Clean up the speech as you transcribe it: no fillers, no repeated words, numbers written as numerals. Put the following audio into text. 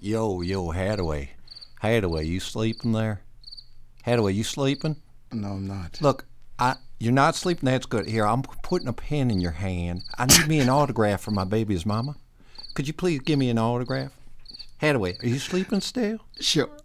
Yo, Hadaway. Hadaway, you sleeping there? Hadaway, you sleeping? No, I'm not. Look, you're not sleeping? That's good. Here, I'm putting a pen in your hand. I need me an autograph for my baby's mama. Could you please give me an autograph? Hadaway, are you sleeping still? Sure.